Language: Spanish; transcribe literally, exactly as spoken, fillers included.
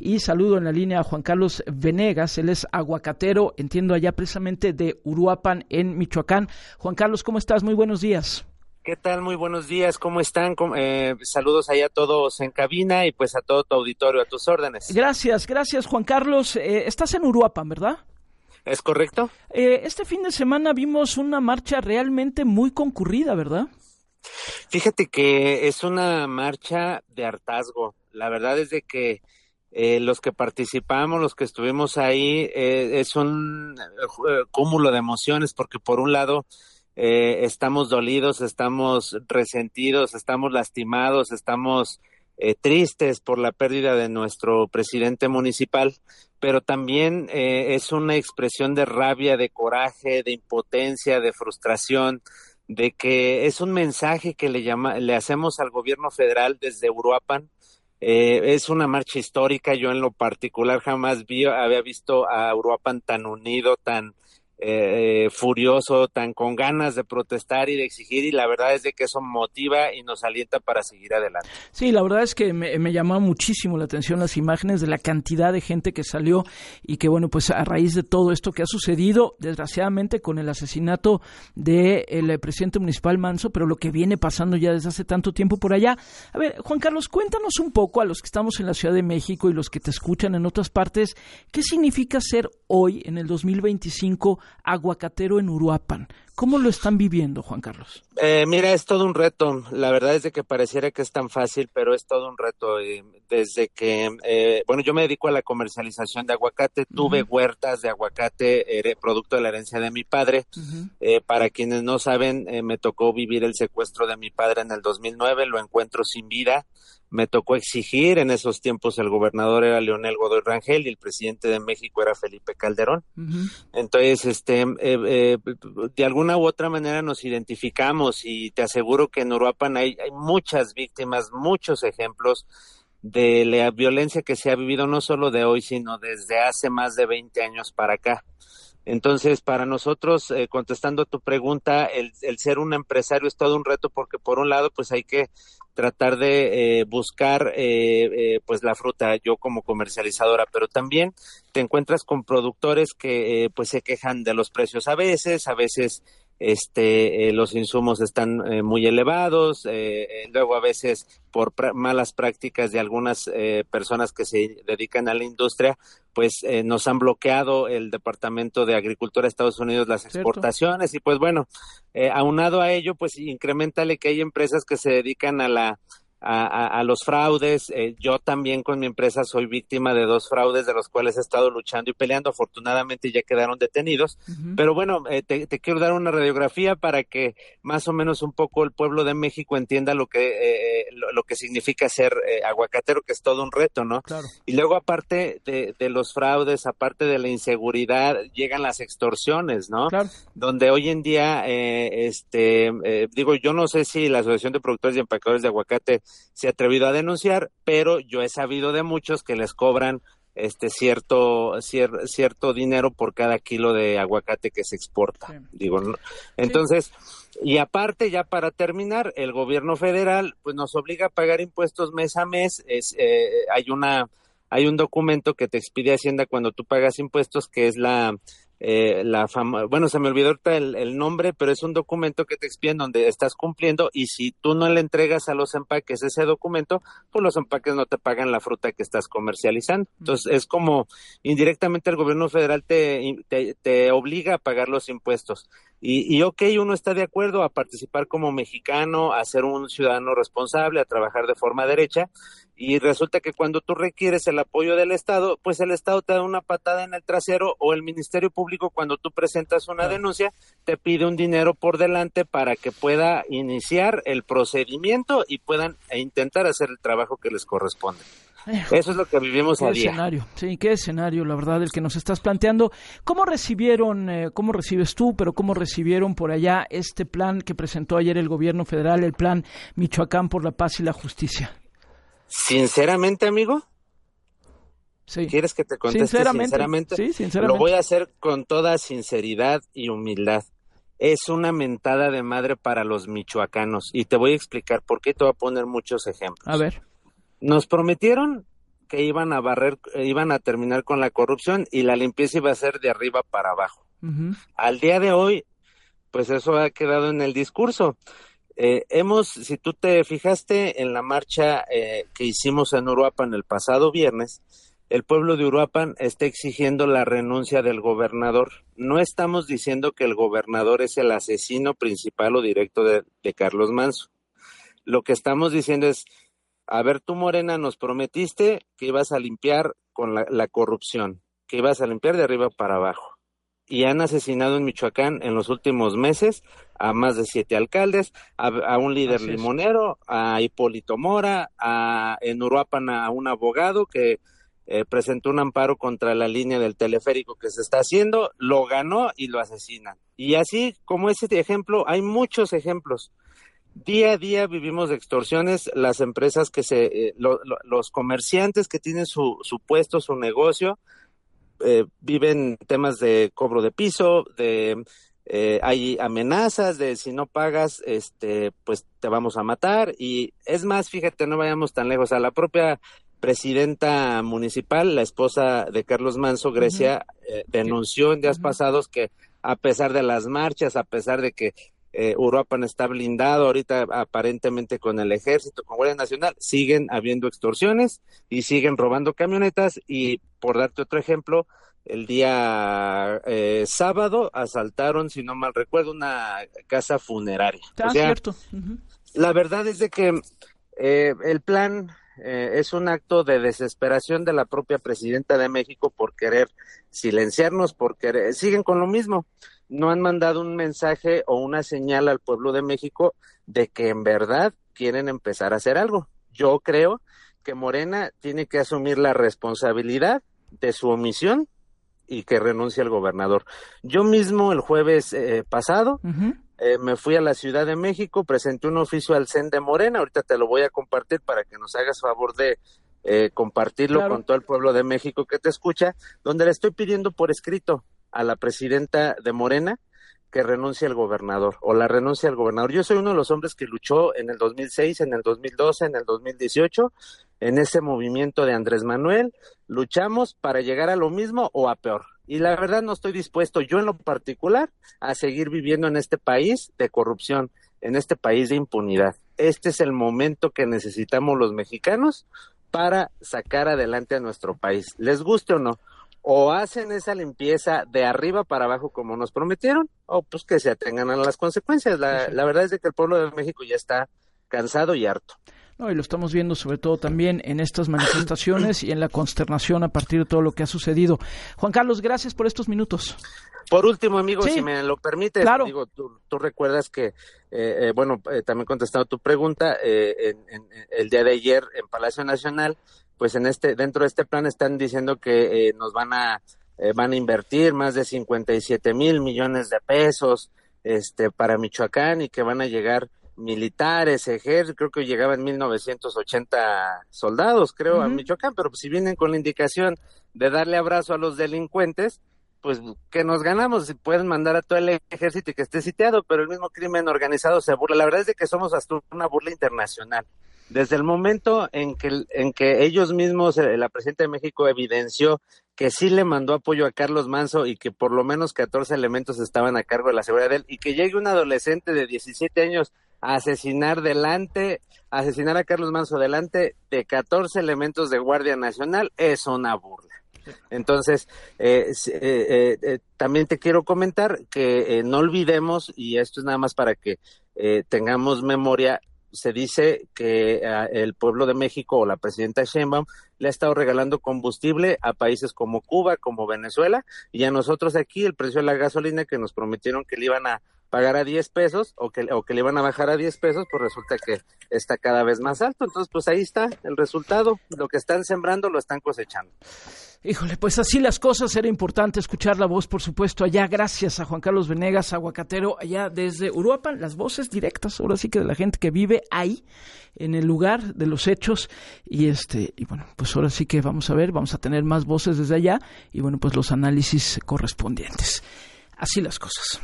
y saludo en la línea a Juan Carlos Venegas, él es aguacatero, entiendo allá precisamente de Uruapan en Michoacán. Juan Carlos, ¿cómo estás? Muy buenos días. ¿Qué tal? Muy buenos días, ¿cómo están? Eh, saludos allá a todos en cabina y pues a todo tu auditorio, a tus órdenes. Gracias, gracias Juan Carlos. Eh, estás en Uruapan, ¿verdad? ¿Es correcto? Eh, este fin de semana vimos una marcha realmente muy concurrida, ¿verdad? Fíjate que es una marcha de hartazgo. La verdad es de que eh, los que participamos, los que estuvimos ahí, eh, es un eh, cúmulo de emociones porque por un lado Eh, estamos dolidos, estamos resentidos, estamos lastimados, estamos eh, tristes por la pérdida de nuestro presidente municipal, pero también eh, es una expresión de rabia, de coraje, de impotencia, de frustración, de que es un mensaje que le llama, le hacemos al gobierno federal desde Uruapan. Eh, es una marcha histórica. Yo en lo particular jamás vi, había visto a Uruapan tan unido, tan Eh, furioso, tan con ganas de protestar y de exigir, y la verdad es de que eso motiva y nos alienta para seguir adelante. Sí, la verdad es que me, me llamó muchísimo la atención las imágenes de la cantidad de gente que salió y que bueno, pues a raíz de todo esto que ha sucedido, desgraciadamente con el asesinato del presidente municipal Manso, pero lo que viene pasando ya desde hace tanto tiempo por allá. A ver, Juan Carlos, cuéntanos un poco a los que estamos en la Ciudad de México y los que te escuchan en otras partes, ¿qué significa ser hoy, en el dos mil veinticinco, aguacatero en Uruapan? ¿Cómo lo están viviendo, Juan Carlos? Eh, mira, es todo un reto. La verdad es de que pareciera que es tan fácil, pero es todo un reto. Eh, desde que, eh, bueno, yo me dedico a la comercialización de aguacate. Uh-huh. Tuve huertas de aguacate, eh, producto de la herencia de mi padre. Uh-huh. Eh, para quienes no saben, eh, me tocó vivir el secuestro de mi padre en el dos mil nueve. Lo encuentro sin vida. Me tocó exigir, en esos tiempos el gobernador era Leonel Godoy Rangel y el presidente de México era Felipe Calderón. Uh-huh. Entonces, este, eh, eh, de alguna u otra manera nos identificamos, y te aseguro que en Uruapan hay, hay muchas víctimas, muchos ejemplos de la violencia que se ha vivido no solo de hoy, sino desde hace más de veinte años para acá. Entonces, para nosotros, eh, contestando a tu pregunta, el, el ser un empresario es todo un reto, porque por un lado, pues hay que tratar de eh, buscar eh, eh, pues la fruta, yo como comercializadora, pero también te encuentras con productores que eh, pues se quejan de los precios a veces, a veces este eh, los insumos están eh, muy elevados, eh, eh, luego a veces por pra- malas prácticas de algunas eh, personas que se dedican a la industria, pues eh, nos han bloqueado el Departamento de Agricultura de Estados Unidos las exportaciones. Cierto. Y pues bueno, eh, aunado a ello, pues incrementale que hay empresas que se dedican a la A, a, a los fraudes. Eh, yo también con mi empresa soy víctima de dos fraudes de los cuales he estado luchando y peleando. Afortunadamente ya quedaron detenidos, uh-huh. Pero bueno, eh, te, te quiero dar una radiografía para que más o menos un poco el pueblo de México entienda lo que eh, lo, lo que significa ser eh, aguacatero, que es todo un reto, ¿no? Claro. Y luego aparte de, de los fraudes, aparte de la inseguridad, llegan las extorsiones, ¿no? Claro. Donde hoy en día, eh, este, eh, digo, yo no sé si la Asociación de Productores y Empacadores de Aguacate se ha atrevido a denunciar, pero yo he sabido de muchos que les cobran este cierto cier, cierto dinero por cada kilo de aguacate que se exporta. Sí. Digo, ¿no? Entonces, sí. Y aparte, ya para terminar, el gobierno federal pues nos obliga a pagar impuestos mes a mes. Es eh, hay una hay un documento que te expide Hacienda cuando tú pagas impuestos, que es la Eh, la fama, bueno, se me olvidó ahorita el, el nombre, pero es un documento que te expiden donde estás cumpliendo, y si tú no le entregas a los empaques ese documento, pues los empaques no te pagan la fruta que estás comercializando. Entonces es como indirectamente el gobierno federal te, te, te obliga a pagar los impuestos. Y, y ok, uno está de acuerdo a participar como mexicano, a ser un ciudadano responsable, a trabajar de forma derecha, y resulta que cuando tú requieres el apoyo del Estado, pues el Estado te da una patada en el trasero, o el Ministerio Público, cuando tú presentas una denuncia, te pide un dinero por delante para que pueda iniciar el procedimiento y puedan intentar hacer el trabajo que les corresponde. Eso es lo que vivimos qué a día. Escenario, sí, qué escenario, la verdad, el que nos estás planteando. ¿Cómo recibieron, eh, cómo recibes tú, pero cómo recibieron por allá este plan que presentó ayer el gobierno federal, el plan Michoacán por la Paz y la Justicia? Sinceramente, amigo, sí. ¿Quieres que te conteste sinceramente? sinceramente? Sí, sinceramente. Lo voy a hacer con toda sinceridad y humildad. Es una mentada de madre para los michoacanos, y te voy a explicar por qué. Te voy a poner muchos ejemplos. A ver. Nos prometieron que iban a barrer, iban a terminar con la corrupción y la limpieza iba a ser de arriba para abajo. Uh-huh. Al día de hoy, pues eso ha quedado en el discurso. Eh, hemos, si tú te fijaste en la marcha eh, que hicimos en Uruapan el pasado viernes, el pueblo de Uruapan está exigiendo la renuncia del gobernador. No estamos diciendo que el gobernador es el asesino principal o directo de, de Carlos Manzo. Lo que estamos diciendo es, a ver, tú, Morena, nos prometiste que ibas a limpiar con la, la corrupción, que ibas a limpiar de arriba para abajo. Y han asesinado en Michoacán en los últimos meses a más de siete alcaldes, a, a un líder limonero, a Hipólito Mora, a, en Uruapan a un abogado que eh, presentó un amparo contra la línea del teleférico que se está haciendo, lo ganó y lo asesinan. Y así como ese ejemplo, hay muchos ejemplos. Día a día vivimos de extorsiones, las empresas que se, eh, lo, lo, los comerciantes que tienen su, su puesto, su negocio, Eh, viven temas de cobro de piso, de eh, hay amenazas de si no pagas, este, pues te vamos a matar. Y es más, fíjate, no vayamos tan lejos, a la propia presidenta municipal, la esposa de Carlos Manzo, Grecia, uh-huh. eh, denunció en días uh-huh. pasados que a pesar de las marchas, a pesar de que eh, Uruapan está blindado ahorita aparentemente con el ejército, con Guardia Nacional, siguen habiendo extorsiones y siguen robando camionetas. Y por darte otro ejemplo, el día eh, sábado asaltaron, si no mal recuerdo, una casa funeraria. Ah, o sea, cierto. Uh-huh. La verdad es de que eh, el plan eh, es un acto de desesperación de la propia presidenta de México por querer silenciarnos, por querer, siguen con lo mismo. No han mandado un mensaje o una señal al pueblo de México de que en verdad quieren empezar a hacer algo. Yo creo que Morena tiene que asumir la responsabilidad de su omisión y que renuncie el gobernador. Yo mismo el jueves eh, pasado uh-huh. eh, me fui a la Ciudad de México, presenté un oficio al C E N de Morena, ahorita te lo voy a compartir para que nos hagas favor de eh, compartirlo claro. con todo el pueblo de México que te escucha, donde le estoy pidiendo por escrito a la presidenta de Morena que renuncie al gobernador o la renuncia al gobernador. Yo soy uno de los hombres que luchó en el dos mil seis, en el dos mil doce, en el dos mil dieciocho, en ese movimiento de Andrés Manuel. Luchamos para llegar a lo mismo o a peor. Y la verdad no estoy dispuesto, yo en lo particular, a seguir viviendo en este país de corrupción, en este país de impunidad. Este es el momento que necesitamos los mexicanos para sacar adelante a nuestro país. Les guste o no. O hacen esa limpieza de arriba para abajo como nos prometieron, o pues que se atengan a las consecuencias. La, la verdad es de que el pueblo de México ya está cansado y harto. No, y lo estamos viendo sobre todo también en estas manifestaciones y en la consternación a partir de todo lo que ha sucedido. Juan Carlos, gracias por estos minutos. Por último, amigo, sí, si me lo permites, claro. digo, tú, tú recuerdas que, eh, eh, bueno, eh, también contestando tu pregunta, eh, en, en, el día de ayer en Palacio Nacional, pues en este dentro de este plan están diciendo que eh, nos van a eh, van a invertir más de cincuenta y siete mil millones de pesos este para Michoacán y que van a llegar militares, ejército, creo que llegaban mil novecientos ochenta soldados, creo, uh-huh. a Michoacán, pero pues, si vienen con la indicación de darle abrazo a los delincuentes, pues que nos ganamos, si pueden mandar a todo el ejército y que esté sitiado, pero el mismo crimen organizado se burla. La verdad es de que somos hasta una burla internacional. Desde el momento en que en que ellos mismos, la presidenta de México evidenció que sí le mandó apoyo a Carlos Manzo y que por lo menos catorce elementos estaban a cargo de la seguridad de él, y que llegue un adolescente de diecisiete años a asesinar delante, a asesinar a Carlos Manzo delante de catorce elementos de Guardia Nacional, es una burla. Entonces, eh, eh, eh, también te quiero comentar que eh, no olvidemos, y esto es nada más para que eh, tengamos memoria, se dice que eh, el pueblo de México o la presidenta Sheinbaum le ha estado regalando combustible a países como Cuba, como Venezuela, y a nosotros aquí el precio de la gasolina que nos prometieron que le iban a pagar a diez pesos o que, o que le iban a bajar a diez pesos, pues resulta que está cada vez más alto. Entonces, pues ahí está el resultado. Lo que están sembrando lo están cosechando. Híjole, pues así las cosas. Era importante escuchar la voz, por supuesto, allá. Gracias a Juan Carlos Venegas, aguacatero, allá desde Uruapan. Las voces directas, ahora sí que de la gente que vive ahí, en el lugar de los hechos. Y este y bueno, pues ahora sí que vamos a ver, vamos a tener más voces desde allá. Y bueno, pues los análisis correspondientes. Así las cosas.